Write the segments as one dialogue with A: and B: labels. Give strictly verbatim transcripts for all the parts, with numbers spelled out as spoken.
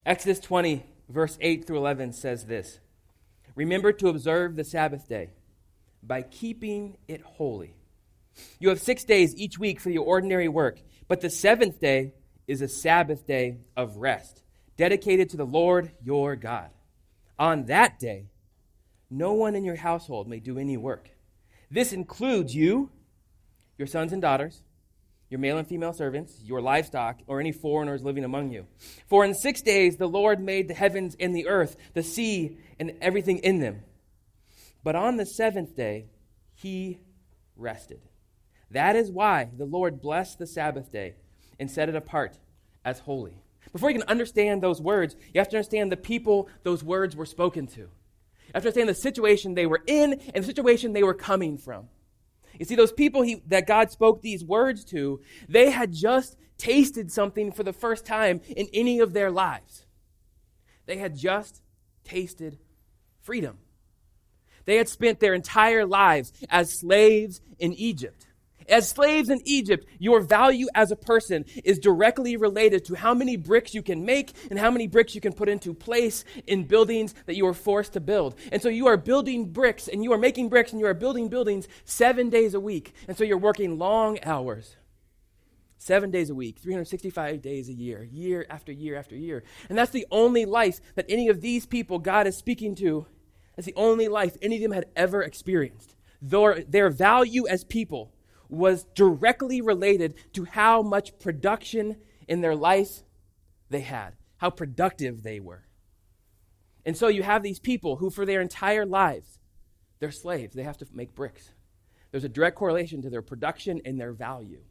A: Exodus twenty, verse eight through eleven says this: "Remember to observe the Sabbath day by keeping it holy. You have six days each week for your ordinary work, but the seventh day is a Sabbath day of rest, dedicated to the Lord your God. On that day, no one in your household may do any work. This includes you, your sons and daughters, your male and female servants, your livestock, or any foreigners living among you. For in six days the Lord made the heavens and the earth, the sea, and everything in them. But on the seventh day, he rested. That is why the Lord blessed the Sabbath day and set it apart as holy." Before you can understand those words, you have to understand the people those words were spoken to. You have to understand the situation they were in and the situation they were coming from. You see, those people he, that God spoke these words to, they had just tasted something for the first time in any of their lives. They had just tasted freedom. They had spent their entire lives as slaves in Egypt. As slaves in Egypt, your value as a person is directly related to how many bricks you can make and how many bricks you can put into place in buildings that you are forced to build. And so you are building bricks and you are making bricks and you are building buildings seven days a week. And so you're working long hours, seven days a week, three hundred sixty-five days a year, year after year after year. And that's the only life that any of these people God is speaking to, that's the only life any of them had ever experienced. Their, their value as people was directly related to how much production in their life they had, how productive they were. And so you have these people who for their entire lives, they're slaves. They have to make bricks. There's a direct correlation to their production and their value.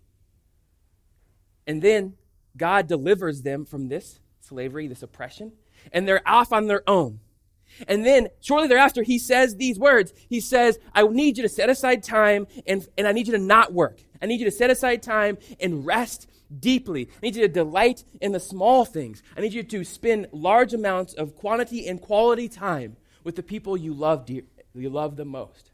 A: And then God delivers them from this slavery, this oppression, and they're off on their own. And then shortly thereafter, he says these words. He says, I need you to set aside time and, and I need you to not work. I need you to set aside time and rest deeply. I need you to delight in the small things. I need you to spend large amounts of quantity and quality time with the people you love, dear, you love the most.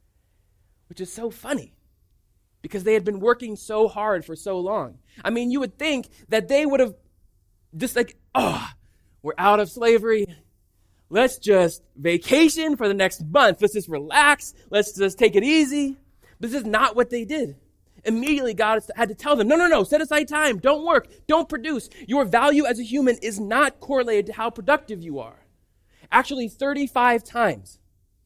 A: Which is so funny because they had been working so hard for so long. I mean, you would think that they would have just like, oh, we're out of slavery. Let's just vacation for the next month. Let's just relax. Let's just take it easy. But this is not what they did. Immediately, God had to tell them, no, no, no, set aside time. Don't work. Don't produce. Your value as a human is not correlated to how productive you are. Actually, thirty-five times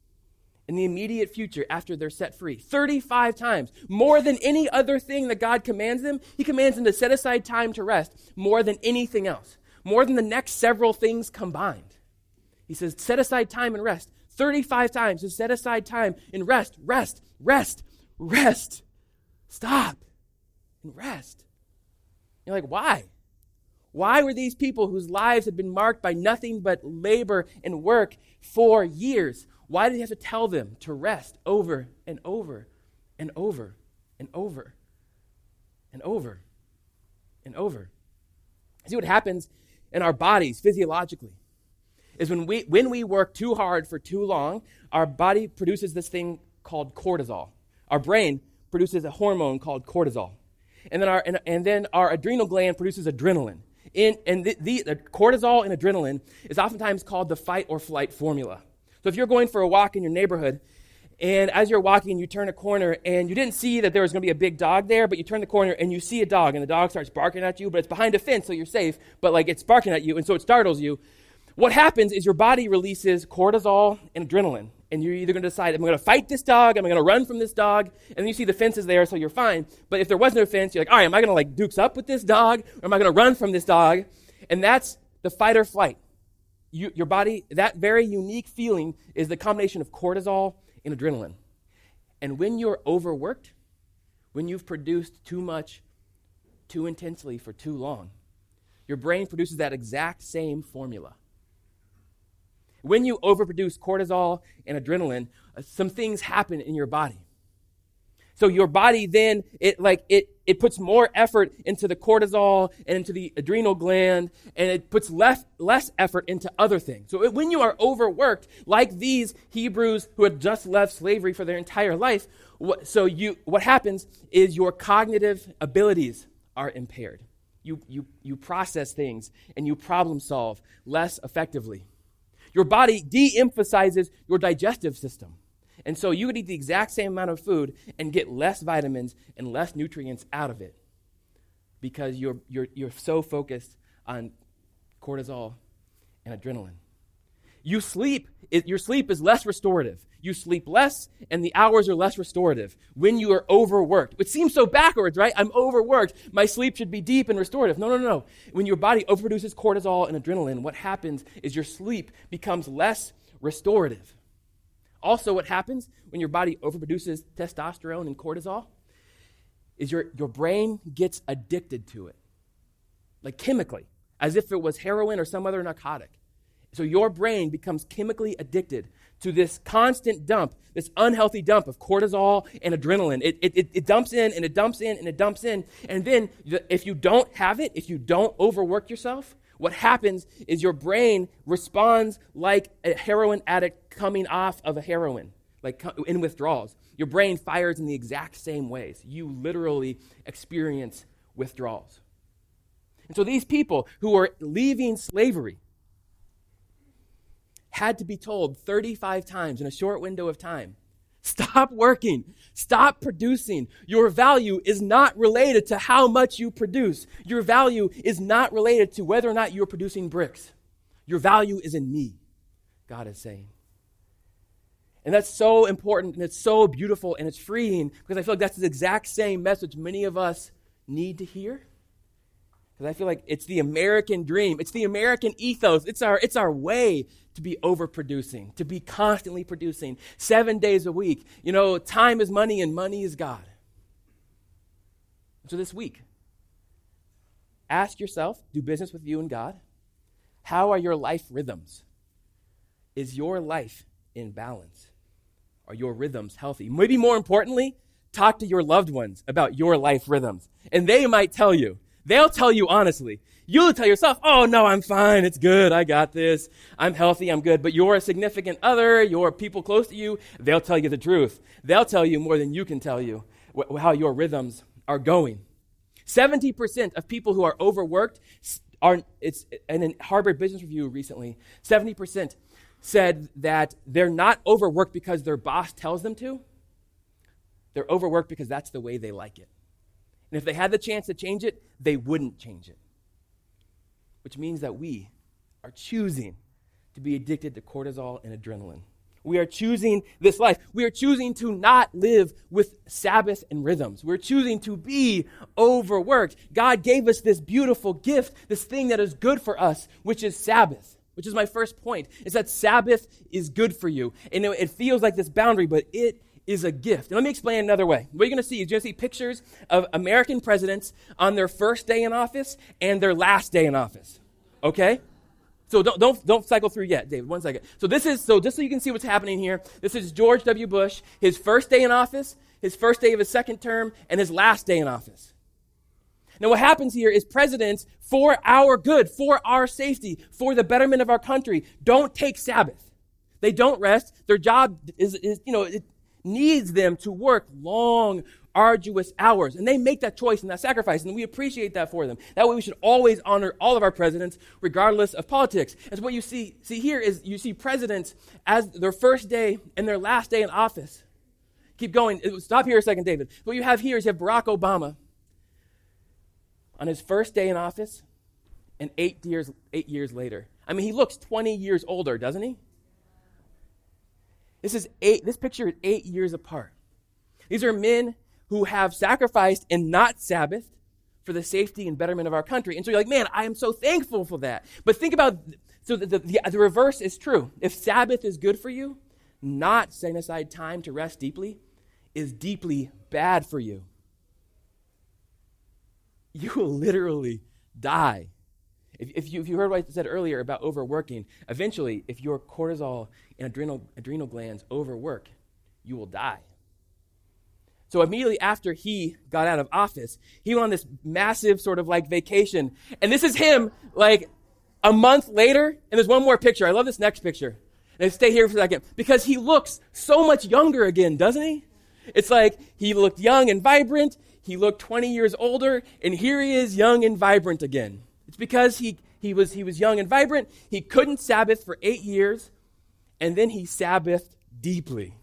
A: in the immediate future after they're set free. thirty-five times. More than any other thing that God commands them, he commands them to set aside time to rest more than anything else. More than the next several things combined. He says, set aside time and rest. thirty-five times to set aside time and rest, rest, rest, rest. Stop and rest. You're like, why? Why were these people whose lives had been marked by nothing but labor and work for years, why did he have to tell them to rest over and over and over and over and over and over? See what happens in our bodies physiologically is when we when we work too hard for too long, our body produces this thing called cortisol. Our brain produces a hormone called cortisol. And then our and, and then our adrenal gland produces adrenaline. In, and the, the, the cortisol and adrenaline is oftentimes called the fight or flight formula. So if you're going for a walk in your neighborhood, and as you're walking, you turn a corner, and you didn't see that there was going to be a big dog there, but you turn the corner, and you see a dog, and the dog starts barking at you, but it's behind a fence, so you're safe, but like it's barking at you, and so it startles you. What happens is your body releases cortisol and adrenaline, and you're either going to decide, am I going to fight this dog, am I going to run from this dog, and then you see the fence is there, so you're fine. But if there wasn't a fence, you're like, all right, am I going to like dukes up with this dog, or am I going to run from this dog? And that's the fight or flight. You, your body, that very unique feeling is the combination of cortisol and adrenaline. And when you're overworked, when you've produced too much, too intensely for too long, your brain produces that exact same formula. When you overproduce cortisol and adrenaline, uh, some things happen in your body. So your body then, it like it it puts more effort into the cortisol and into the adrenal gland, and it puts less less effort into other things. So it, when you are overworked, like these Hebrews who had just left slavery for their entire life, what, so you what happens is your cognitive abilities are impaired. You, you, you process things and you problem solve less effectively. Your body de-emphasizes your digestive system. And so you could eat the exact same amount of food and get less vitamins and less nutrients out of it because you're, you're, you're so focused on cortisol and adrenaline. You sleep, it, your sleep is less restorative. You sleep less, and the hours are less restorative when you are overworked. It seems so backwards, right? I'm overworked. My sleep should be deep and restorative. No, no, no. When your body overproduces cortisol and adrenaline, what happens is your sleep becomes less restorative. Also, what happens when your body overproduces testosterone and cortisol is your, your brain gets addicted to it, like chemically, as if it was heroin or some other narcotic. So your brain becomes chemically addicted to this constant dump, this unhealthy dump of cortisol and adrenaline. It, it, it dumps in and it dumps in and it dumps in. And then if you don't have it, if you don't overwork yourself, what happens is your brain responds like a heroin addict coming off of a heroin, like in withdrawals. Your brain fires in the exact same ways. You literally experience withdrawals. And so these people who are leaving slavery had to be told thirty-five times in a short window of time, stop working, stop producing. Your value is not related to how much you produce. Your value is not related to whether or not you're producing bricks. Your value is in me, God is saying. And that's so important, and it's so beautiful, and it's freeing, because I feel like that's the exact same message many of us need to hear. Because I feel like it's the American dream. It's the American ethos. It's our, it's our way to be overproducing, to be constantly producing seven days a week. You know, time is money and money is God. So this week, ask yourself, do business with you and God. How are your life rhythms? Is your life in balance? Are your rhythms healthy? Maybe more importantly, talk to your loved ones about your life rhythms. And they might tell you. They'll tell you honestly. You'll tell yourself, oh, no, I'm fine. It's good. I got this. I'm healthy. I'm good. But your significant other, your people close to you, they'll tell you the truth. They'll tell you more than you can tell you wh- how your rhythms are going. seventy percent of people who are overworked are, it's, and in Harvard Business Review recently, seventy percent said that they're not overworked because their boss tells them to. They're overworked because that's the way they like it. And if they had the chance to change it, they wouldn't change it. Which means that we are choosing to be addicted to cortisol and adrenaline. We are choosing this life. We are choosing to not live with Sabbath and rhythms. We're choosing to be overworked. God gave us this beautiful gift, this thing that is good for us, which is Sabbath. Which is my first point, is that Sabbath is good for you. And it feels like this boundary, but it is a gift. And let me explain it another way. What you're going to see is you're going to see pictures of American presidents on their first day in office and their last day in office. Okay? So don't don't don't cycle through yet, David. One second. So this is so just so you can see what's happening here. This is George W. Bush, his first day in office, his first day of his second term, and his last day in office. Now what happens here is presidents, for our good, for our safety, for the betterment of our country, don't take Sabbath. They don't rest. Their job is, is you know, it needs them to work long, arduous hours. And they make that choice and that sacrifice, and we appreciate that for them. That way we should always honor all of our presidents, regardless of politics. And so what you see, see here is you see presidents as their first day and their last day in office. Keep going. Stop here a second, David. What you have here is you have Barack Obama on his first day in office and eight years, eight years later. I mean, he looks twenty years older, doesn't he? This is eight, this picture is eight years apart. These are men who have sacrificed and not Sabbath for the safety and betterment of our country. And so you're like, man, I am so thankful for that. But think about, so the, the, the reverse is true. If Sabbath is good for you, not setting aside time to rest deeply is deeply bad for you. You will literally die. If, if, you, if you heard what I said earlier about overworking, eventually, if your cortisol and adrenal, adrenal glands overwork, you will die. So immediately after he got out of office, he went on this massive sort of like vacation. And this is him like a month later. And there's one more picture. I love this next picture. And I stay here for a second because he looks so much younger again, doesn't he? It's like he looked young and vibrant. he looked twenty years older, and here he is young and vibrant again. It's because he, he, was, he was young and vibrant. He couldn't Sabbath for eight years, and then he Sabbathed deeply.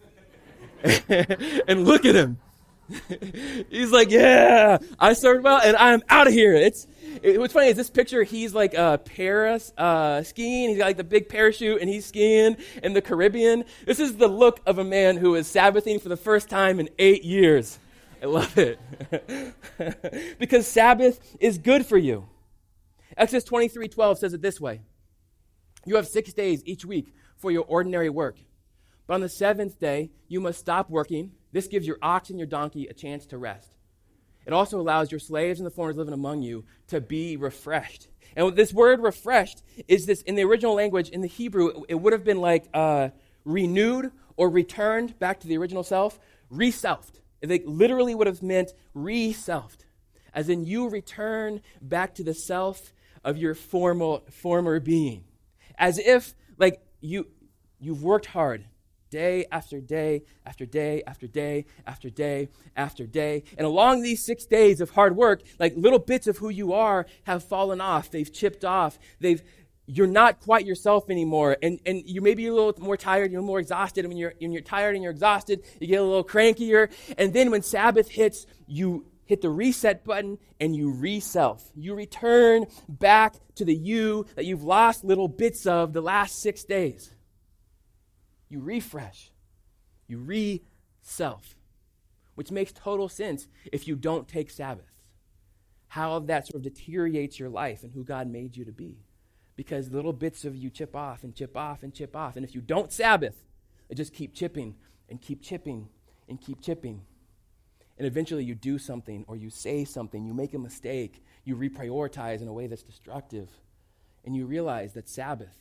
A: And look at him. He's like, yeah, I served well, and I'm out of here. It's it, what's funny is this picture. He's like uh, Paris uh, skiing. He's got like the big parachute, and he's skiing in the Caribbean. This is the look of a man who is Sabbathing for the first time in eight years. I love it because Sabbath is good for you. Exodus twenty-three twelve says it this way: "You have six days each week for your ordinary work, but on the seventh day you must stop working. This gives your ox and your donkey a chance to rest. It also allows your slaves and the foreigners living among you to be refreshed." And this word refreshed is this, in the original language, in the Hebrew, it would have been like uh, renewed or returned back to the original self, re-selfed. It literally would have meant re-selfed, as in you return back to the self of your formal, former being. As if, like, you, you've worked hard, day after day after day after day after day after day. And along these six days of hard work, like little bits of who you are have fallen off. They've chipped off. They've you're not quite yourself anymore. And and you may be a little more tired, you're more exhausted. And when you're when you're tired and you're exhausted, you get a little crankier. And then when Sabbath hits, you hit the reset button and you re-self. You return back to the you that you've lost little bits of the last six days. You refresh. You re-self, which makes total sense if you don't take Sabbaths. How that sort of deteriorates your life and who God made you to be. Because little bits of you chip off and chip off and chip off. And if you don't Sabbath, it just keep chipping and keep chipping and keep chipping. And eventually you do something or you say something, you make a mistake, you reprioritize in a way that's destructive. And you realize that Sabbath,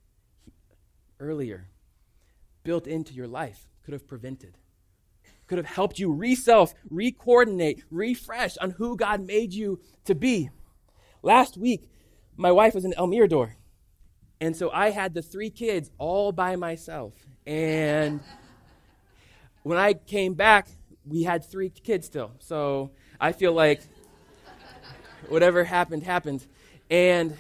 A: earlier, built into your life, could have prevented, could have helped you re-self, re-coordinate, refresh on who God made you to be. Last week, my wife was in El Mirador, and so I had the three kids all by myself. And when I came back, we had three kids still. So I feel like whatever happened, happened. And,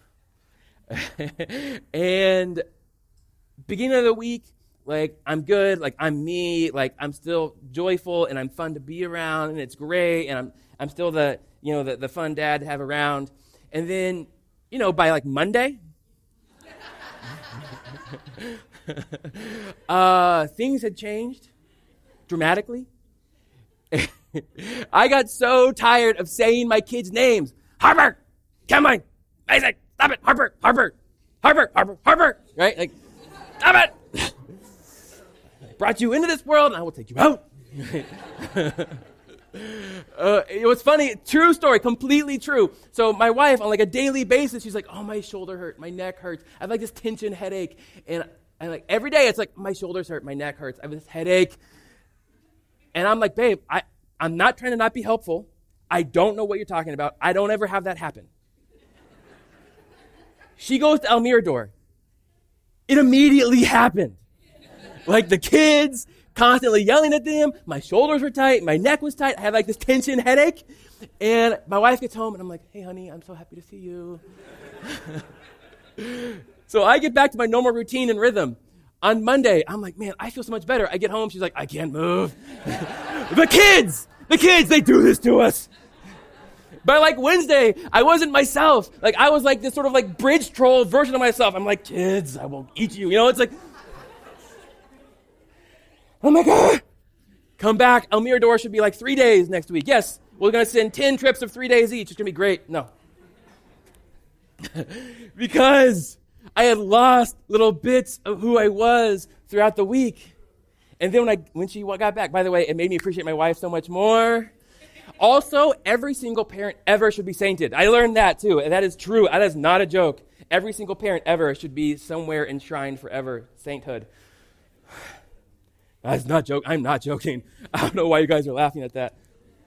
A: and beginning of the week, like, I'm good, like, I'm me, like, I'm still joyful, and I'm fun to be around, and it's great, and I'm I'm still the, you know, the, the fun dad to have around. And then, you know, by, like, Monday, uh, things had changed dramatically. I got so tired of saying my kids' names. Harper, Cameron, Isaac, stop it, Harper, Harper, Harper, Harper, Harper, right? Like, stop it. Brought you into this world, and I will take you out. uh, it was funny, true story, completely true. So my wife, on like a daily basis, she's like, "Oh, my shoulder hurt, my neck hurts. I have like this tension headache," and and like every day, it's like, "My shoulders hurt, my neck hurts. I have this headache," and I'm like, "Babe, I I'm not trying to not be helpful. I don't know what you're talking about. I don't ever have that happen." She goes to El Mirador. It immediately happened. Like the kids, constantly yelling at them. My shoulders were tight. My neck was tight. I had like this tension headache. And my wife gets home, and I'm like, "Hey, honey, I'm so happy to see you." So I get back to my normal routine and rhythm. On Monday, I'm like, "Man, I feel so much better." I get home. She's like, "I can't move." The kids, the kids, they do this to us. By like Wednesday, I wasn't myself. Like I was like this sort of like bridge troll version of myself. I'm like, "Kids, I will eat you." You know, it's like, I'm like, ah. Come back. El Mirador should be like three days next week. Yes, we're going to send ten trips of three days each. It's going to be great. No. Because I had lost little bits of who I was throughout the week. And then when I when she got back, by the way, it made me appreciate my wife so much more. Also, every single parent ever should be sainted. I learned that too, and that is true. That is not a joke. Every single parent ever should be somewhere enshrined forever, sainthood. That's not joke. I'm not joking. I don't know why you guys are laughing at that.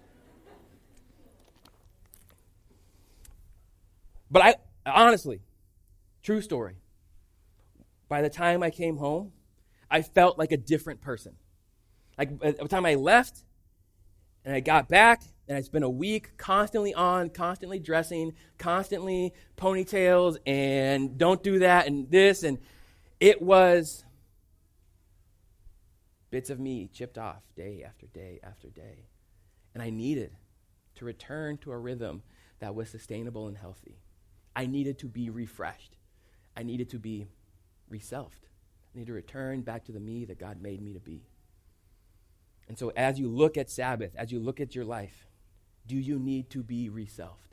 A: But I honestly, true story. By the time I came home, I felt like a different person. Like by the time I left and I got back, And I spent a week constantly on, constantly dressing, constantly ponytails, and don't do that, and this, and it was bits of me chipped off day after day after day. And I needed to return to a rhythm that was sustainable and healthy. I needed to be refreshed. I needed to be reselfed. I need to return back to the me that God made me to be. And so as you look at Sabbath, as you look at your life, do you need to be reselfed?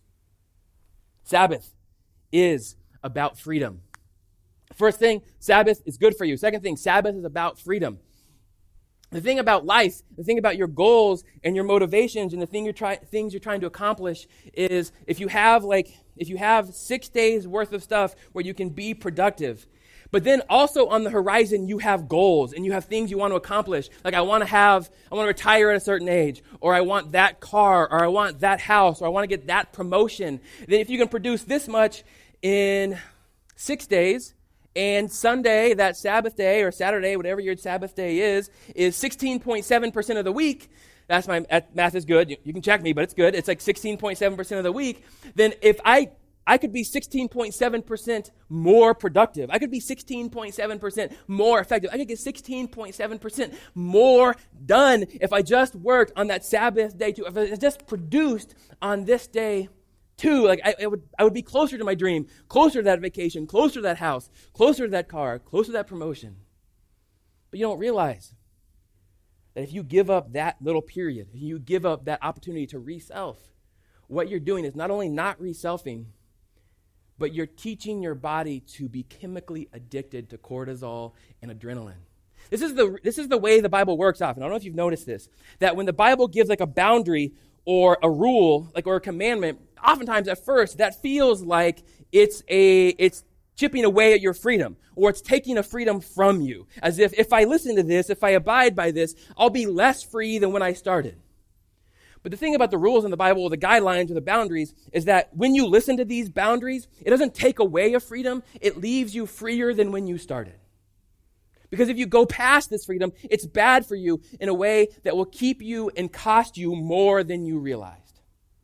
A: Sabbath is about freedom. First thing, Sabbath is good for you. Second thing, Sabbath is about freedom. The thing about life, the thing about your goals and your motivations and the thing you're try, things you're trying to accomplish is if you have like if you have six days worth of stuff where you can be productive, but then also on the horizon you have goals and you have things you want to accomplish. Like I want to have, I want to retire at a certain age, or I want that car, or I want that house, or I want to get that promotion. Then if you can produce this much in six days, and Sunday, that Sabbath day, or Saturday, whatever your Sabbath day is, is sixteen point seven percent of the week. That's my math is good. You, you can check me, but it's good. It's like sixteen point seven percent of the week. Then if I, I could be sixteen point seven percent more productive. I could be sixteen point seven percent more effective. I could get sixteen point seven percent more done if I just worked on that Sabbath day too. If I just produced on this day Two, like I, I would I would be closer to my dream, closer to that vacation, closer to that house, closer to that car, closer to that promotion. But you don't realize that if you give up that little period, if you give up that opportunity to re-self, what you're doing is not only not re-selfing, but you're teaching your body to be chemically addicted to cortisol and adrenaline. This is the this is the way the Bible works often. I don't know if you've noticed this, that when the Bible gives like a boundary or a rule, like or a commandment, oftentimes at first that feels like it's a it's chipping away at your freedom, or it's taking a freedom from you. As if if I listen to this, if I abide by this, I'll be less free than when I started. But the thing about the rules in the Bible, or the guidelines or the boundaries, is that when you listen to these boundaries, it doesn't take away your freedom, it leaves you freer than when you started. Because if you go past this freedom, it's bad for you in a way that will keep you and cost you more than you realized.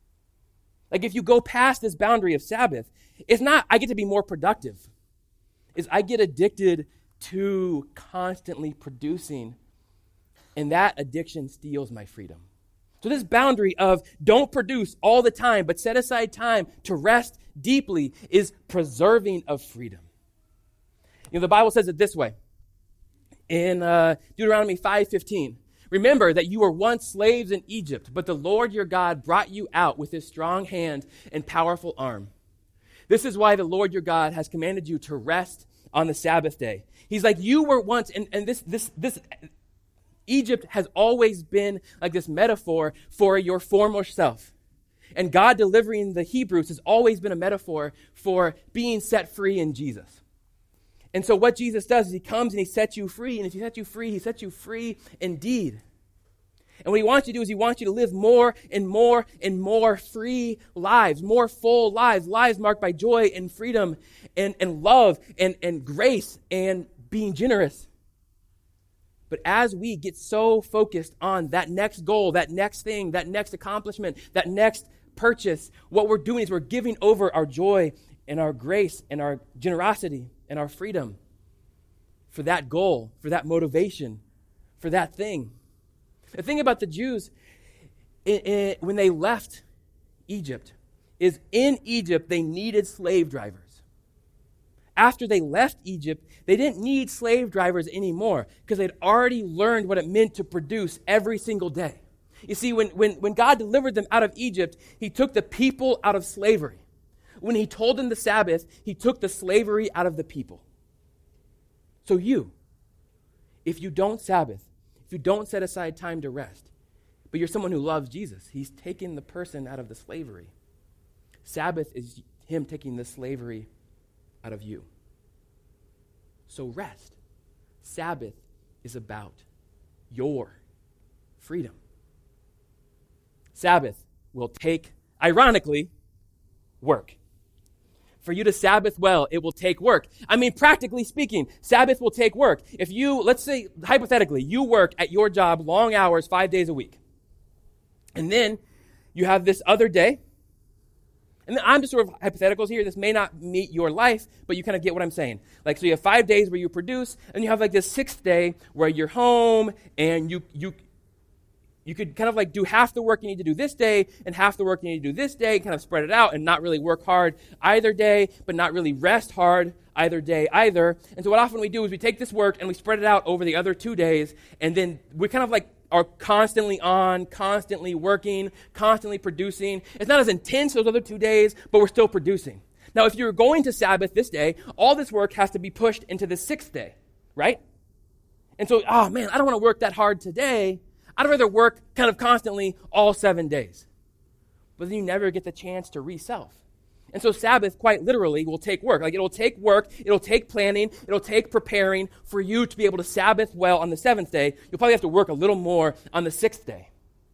A: Like if you go past this boundary of Sabbath, it's not I get to be more productive. It's I get addicted to constantly producing, and that addiction steals my freedom. So this boundary of don't produce all the time, but set aside time to rest deeply is preserving of freedom. You know, the Bible says it this way. In uh, Deuteronomy five fifteen, remember that you were once slaves in Egypt, but the Lord your God brought you out with his strong hand and powerful arm. This is why the Lord your God has commanded you to rest on the Sabbath day. He's like, you were once, and, and this, this, this, Egypt has always been like this metaphor for your former self. And God delivering the Hebrews has always been a metaphor for being set free in Jesus. And so what Jesus does is he comes and he sets you free. And if he sets you free, he sets you free indeed. And what he wants you to do is he wants you to live more and more and more free lives, more full lives, lives marked by joy and freedom and, and love and, and grace and being generous. But as we get so focused on that next goal, that next thing, that next accomplishment, that next purchase, what we're doing is we're giving over our joy and our grace and our generosity and our freedom for that goal, for that motivation, for that thing. The thing about the Jews, it, it, when they left Egypt, is in Egypt they needed slave drivers. After they left Egypt, they didn't need slave drivers anymore because they'd already learned what it meant to produce every single day. You see, when, when, when God delivered them out of Egypt, he took the people out of slavery. When he told them the Sabbath, he took the slavery out of the people. So you, if you don't Sabbath, if you don't set aside time to rest, but you're someone who loves Jesus, he's taking the person out of the slavery. Sabbath is him taking the slavery out of you. So rest. Sabbath is about your freedom. Sabbath will take, ironically, work. For you to Sabbath well, it will take work. I mean, practically speaking, Sabbath will take work. If you, let's say, hypothetically, you work at your job long hours, five days a week. And then you have this other day. And I'm just sort of hypotheticals here. This may not meet your life, but you kind of get what I'm saying. Like, so you have five days where you produce, and you have like this sixth day where you're home, and you you you could kind of like do half the work you need to do this day, and half the work you need to do this day, kind of spread it out, and not really work hard either day, but not really rest hard either day either. And so what often we do is we take this work and we spread it out over the other two days, and then we kind of like are constantly on, constantly working, constantly producing. It's not as intense those other two days, but we're still producing. Now, if you're going to Sabbath this day, all this work has to be pushed into the sixth day, right? And so, oh man, I don't want to work that hard today. I'd rather work kind of constantly all seven days. But then you never get the chance to re-self. And so Sabbath, quite literally, will take work. Like, it'll take work, it'll take planning, it'll take preparing for you to be able to Sabbath well on the seventh day. You'll probably have to work a little more on the sixth day.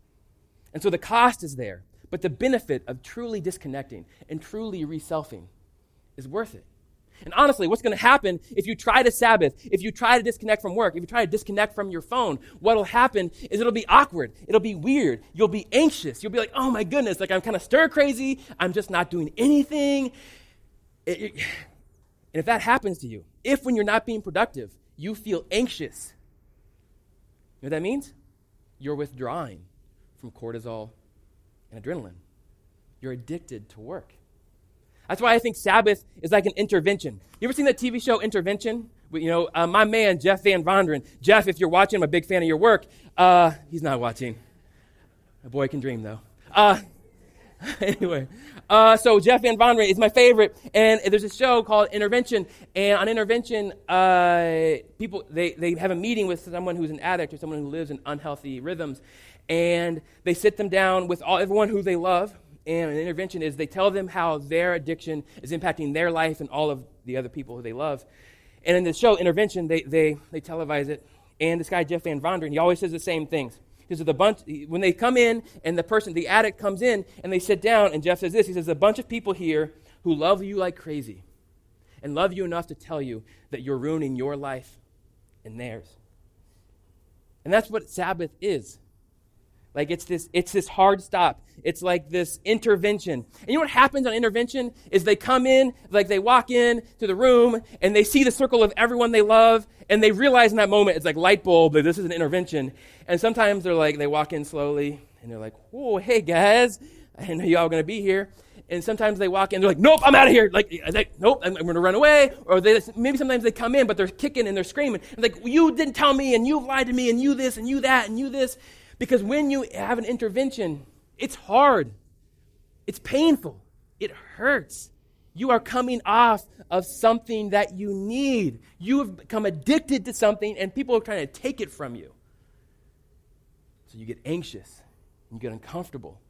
A: And so the cost is there, but the benefit of truly disconnecting and truly reselfing is worth it. And honestly, what's going to happen if you try to Sabbath, if you try to disconnect from work, if you try to disconnect from your phone, what'll happen is it'll be awkward. It'll be weird. You'll be anxious. You'll be like, oh my goodness, like I'm kind of stir crazy. I'm just not doing anything. It, it, and if that happens to you, if when you're not being productive, you feel anxious, you know what that means? You're withdrawing from cortisol and adrenaline. You're addicted to work. That's why I think Sabbath is like an intervention. You ever seen that T V show, Intervention? You know, uh, my man, Jeff Van Vonderen. Jeff, if you're watching, I'm a big fan of your work. Uh, he's not watching. A boy can dream, though. Uh, anyway, uh, so Jeff Van Vonderen is my favorite, and there's a show called Intervention, and on Intervention, uh, people, they, they have a meeting with someone who's an addict or someone who lives in unhealthy rhythms, and they sit them down with all everyone who they love. And an intervention is they tell them how their addiction is impacting their life and all of the other people who they love. And in the show, Intervention, they they they televise it. And this guy, Jeff Van Vonderen, he always says the same things. Because the bunch, when they come in and the person, the addict comes in and they sit down, and Jeff says this, he says, a bunch of people here who love you like crazy and love you enough to tell you that you're ruining your life and theirs. And that's what Sabbath is. Like it's this, it's this hard stop. It's like this intervention. And you know what happens on intervention is they come in, like they walk in to the room and they see the circle of everyone they love, and they realize in that moment, it's like light bulb, that this is an intervention. And sometimes they're like, they walk in slowly and they're like, whoa, hey guys, I know y'all going to be here. And sometimes they walk in, they're like, nope, I'm out of here. Like, like nope, I'm, I'm going to run away. Or they, maybe sometimes they come in, but they're kicking and they're screaming. And like, you didn't tell me, and you lied to me, and you this, and you that, and you this. Because when you have an intervention, it's hard. It's painful. It hurts. You are coming off of something that you need. You have become addicted to something, and people are trying to take it from you. So you get anxious, and you get uncomfortable.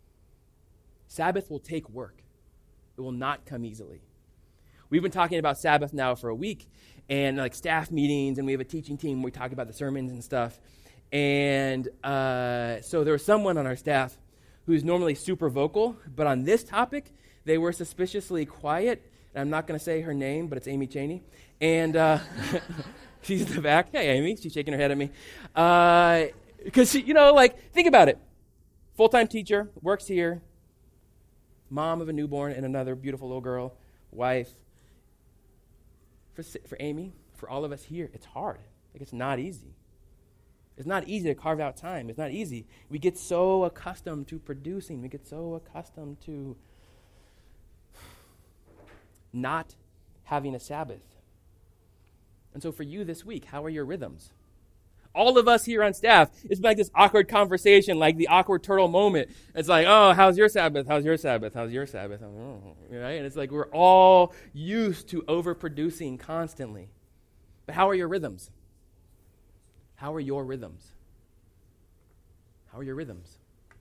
A: Sabbath will take work. It will not come easily. We've been talking about Sabbath now for a week, and like staff meetings, and we have a teaching team where we talk about the sermons and stuff. And uh, so there was someone on our staff who's normally super vocal, but on this topic, they were suspiciously quiet. And I'm not going to say her name, but it's Amy Cheney. And uh, she's in the back. Hey, Amy. She's shaking her head at me. Because, uh, you know, like, think about it. Full-time teacher, works here, mom of a newborn and another beautiful little girl, wife. For, for Amy, for all of us here, it's hard. Like, it's not easy. It's not easy to carve out time. It's not easy. We get so accustomed to producing. We get so accustomed to not having a Sabbath. And so for you this week, how are your rhythms? All of us here on staff, it's like this awkward conversation, like the awkward turtle moment. It's like, oh, how's your Sabbath? How's your Sabbath? How's your Sabbath? Oh, right? And it's like we're all used to overproducing constantly. But how are your rhythms? How are your rhythms? How are your rhythms?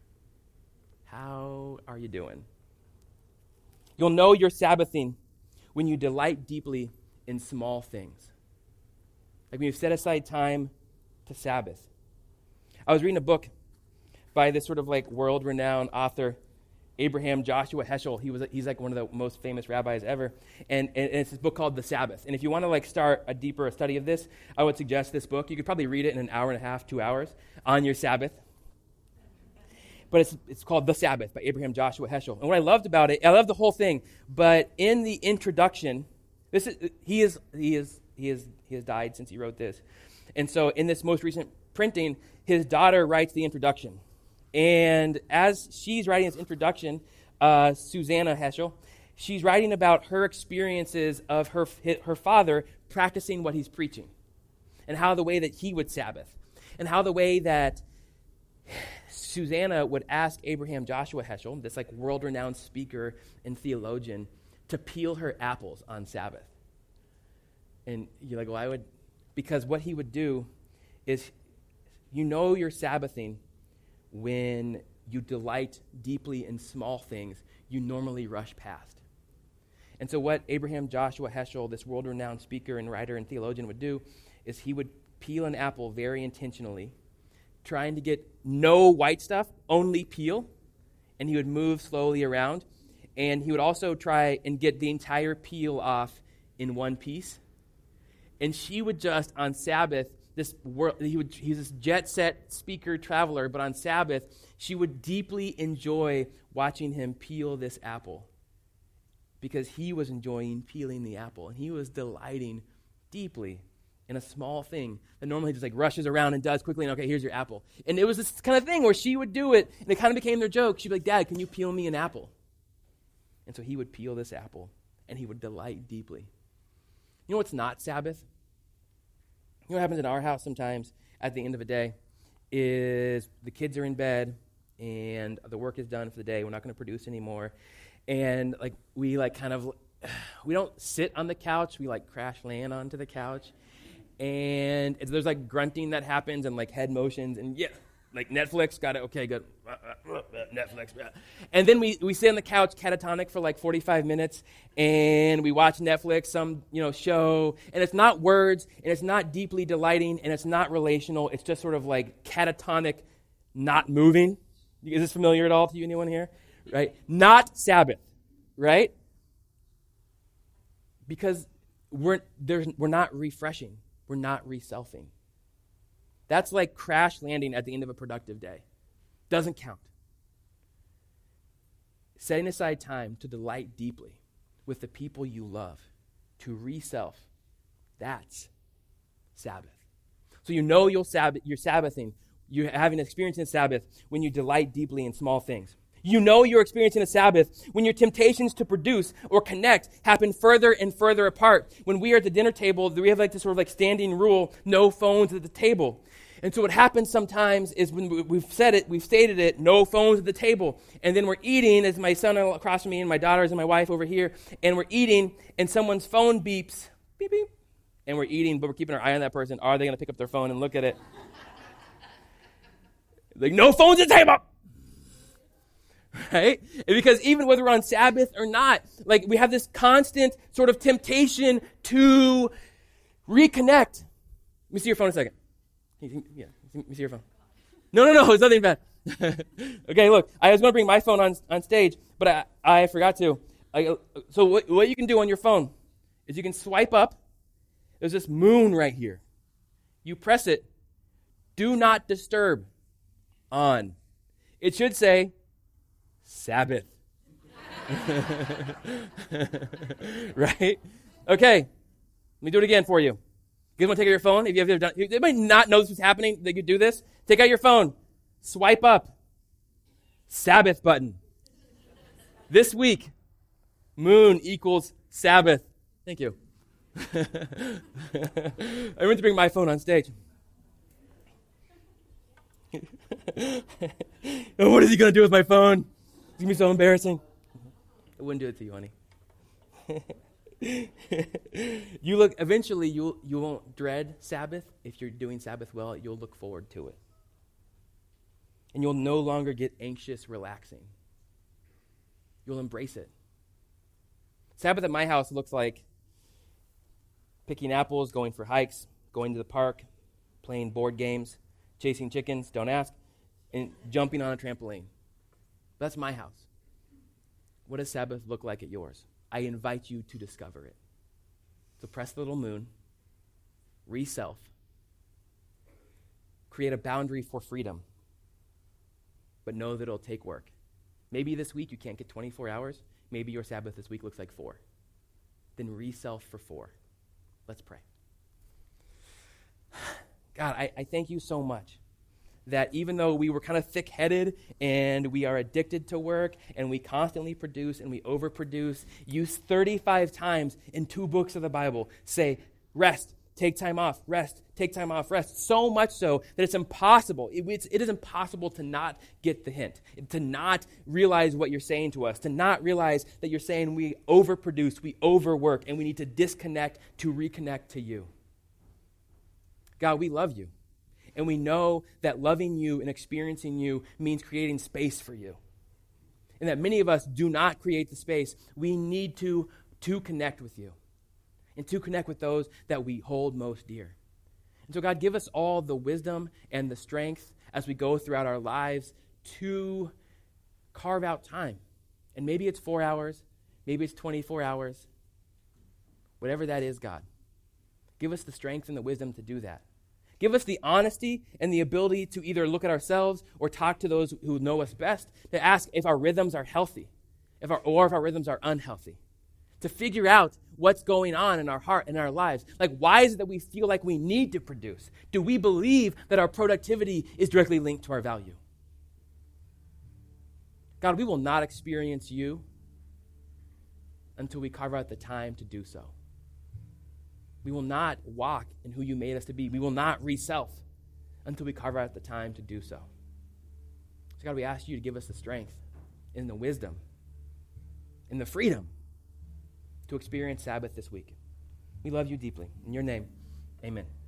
A: How are you doing? You'll know you're Sabbathing when you delight deeply in small things. Like when you've set aside time to Sabbath. I was reading a book by this sort of like world-renowned author, Abraham Joshua Heschel. He was he's like one of the most famous rabbis ever, and, and it's this book called The Sabbath. And if you want to like start a deeper study of this, I would suggest this book. You could probably read it in an hour and a half, two hours on your Sabbath. but it's it's called The Sabbath by Abraham Joshua Heschel. And what I loved about it, I loved the whole thing, but in the introduction, this is he is he is he is he has died since he wrote this. And so in this most recent printing, his daughter writes the introduction. And as she's writing this introduction, uh, Susanna Heschel, she's writing about her experiences of her her father practicing what he's preaching, and how the way that he would Sabbath, and how the way that Susanna would ask Abraham Joshua Heschel, this like world-renowned speaker and theologian, to peel her apples on Sabbath. And you're like, well, I would, because what he would do is, you know you're Sabbathing when you delight deeply in small things you normally rush past. And so what Abraham Joshua Heschel, this world-renowned speaker and writer and theologian, would do is he would peel an apple very intentionally, trying to get no white stuff, only peel, and he would move slowly around. And he would also try and get the entire peel off in one piece. And she would just, on Sabbath, this world, he would, he's this jet-set speaker, traveler, but on Sabbath, she would deeply enjoy watching him peel this apple, because he was enjoying peeling the apple, and he was delighting deeply in a small thing that normally just like rushes around and does quickly, and okay, here's your apple. And it was this kind of thing where she would do it, and it kind of became their joke. She'd be like, Dad, can you peel me an apple? And so he would peel this apple, and he would delight deeply. You know what's not Sabbath? You know what happens in our house sometimes at the end of a day is the kids are in bed, and the work is done for the day. We're not going to produce anymore. And like we like kind of, we don't sit on the couch. We like crash land onto the couch. And it's, there's like grunting that happens and like head motions. And yeah, like Netflix, got it, okay, good. Netflix. And then we, we sit on the couch catatonic for like forty-five minutes. And we watch Netflix, some, you know, show. And it's not words, and it's not deeply delighting, and it's not relational. It's just sort of like catatonic, not moving. Is this familiar at all to you, anyone here? Right? Not Sabbath, right? Because we're there's we're not refreshing. We're not reselfing. That's like crash landing at the end of a productive day. Doesn't count. Setting aside time to delight deeply with the people you love, to reself, that's Sabbath. So you know you'll Sabbath, you're Sabbathing, you're having an experience in Sabbath when you delight deeply in small things. You know you're experiencing a Sabbath when your temptations to produce or connect happen further and further apart. When we are at the dinner table, we have like this sort of like standing rule, no phones at the table. And so what happens sometimes is when we've said it, we've stated it, no phones at the table. And then we're eating, as my son across from me and my daughters and my wife over here, and we're eating, and someone's phone beeps, beep, beep. And we're eating, but we're keeping our eye on that person. Are they going to pick up their phone and look at it? Like, no phones at the table! Right? Because even whether we're on Sabbath or not, like we have this constant sort of temptation to reconnect. Let me see your phone a second. Yeah, let me see your phone. No, no, no, it's nothing bad. Okay, look, I was going to bring my phone on on stage, but I, I forgot to. I, so what, what you can do on your phone is you can swipe up. There's this moon right here. You press it. Do not disturb. On. It should say Sabbath. Right? Okay. Let me do it again for you. You guys want to take out your phone? If you have ever done, anybody not know this is happening, they could do this? Take out your phone. Swipe up. Sabbath button. This week, moon equals Sabbath. Thank you. I went to bring my phone on stage. What is he going to do with my phone? It's going to be so embarrassing. I wouldn't do it to you, honey. You look, eventually you you won't dread Sabbath. If you're doing Sabbath well, you'll look forward to it. And you'll no longer get anxious relaxing. You'll embrace it. Sabbath at my house looks like picking apples, going for hikes, going to the park, playing board games, chasing chickens, don't ask, and jumping on a trampoline. That's my house. What does Sabbath look like at yours? I invite you to discover it. So press the little moon, re-self, create a boundary for freedom. but know that it'll take work. Maybe this week you can't get twenty-four hours. Maybe your Sabbath this week looks like four. Then re-self for four. Let's pray. God, I, I thank you so much that even though we were kind of thick-headed and we are addicted to work and we constantly produce and we overproduce, you thirty-five times in two books of the Bible say, rest, take time off, rest, take time off, rest. So much so that it's impossible. It, it's, it is impossible to not get the hint, to not realize what you're saying to us, to not realize that you're saying we overproduce, we overwork, and we need to disconnect to reconnect to you. God, we love you. And we know that loving you and experiencing you means creating space for you. And that many of us do not create the space. We need to, to connect with you. And to connect with those that we hold most dear. And so, God, give us all the wisdom and the strength as we go throughout our lives to carve out time. And maybe it's four hours. Maybe it's twenty-four hours. Whatever that is, God. Give us the strength and the wisdom to do that. Give us the honesty and the ability to either look at ourselves or talk to those who know us best to ask if our rhythms are healthy, if our, or if our rhythms are unhealthy. To figure out what's going on in our heart and our lives. Like, why is it that we feel like we need to produce? Do we believe that our productivity is directly linked to our value? God, we will not experience you until we carve out the time to do so. We will not walk in who you made us to be. We will not re-self until we carve out the time to do so. So God, we ask you to give us the strength and the wisdom and the freedom to experience Sabbath this week. We love you deeply. In your name, amen.